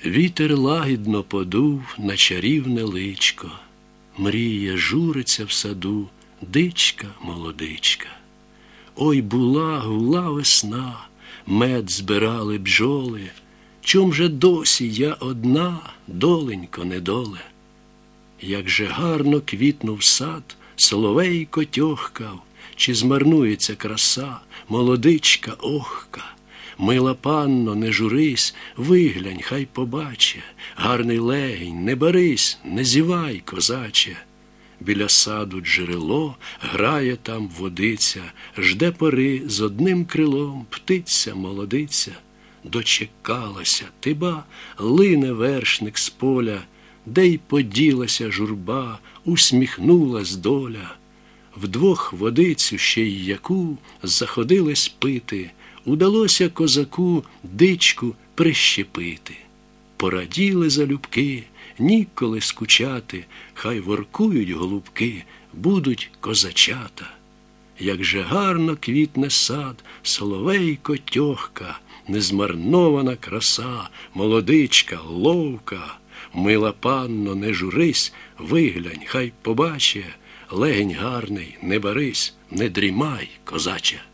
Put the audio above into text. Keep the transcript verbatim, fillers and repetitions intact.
Вітер лагідно подув на чарівне личко, мріє, журиться в саду дичка молодичка. Ой, була, гула весна, мед збирали бджоли, чом же досі я одна, доленько, недоле? Як же гарно квітнув сад, соловейко тьохкав, чи змарнується краса, молодичка охка. Мила панно, не журись, виглянь, хай побаче, гарний легінь, не барись, не зівай, козаче. Біля саду джерело, грає там водиця, жде пори з одним крилом, птиця молодиця. Дочекалася, ти ба, лине вершник з поля, де й поділася журба, усміхнулась доля. Вдвох водицю ще й яку заходились пити, удалося козаку дичку прищепити. Пораділи залюбки, ніколи скучати, хай воркують голубки, будуть козачата. Як же гарно квітне сад, соловейко тьохка, незмарнована краса, молодичка ловка. Мила панно, не журись, виглянь, хай побаче, легень гарний, не барись, не дрімай, козаче.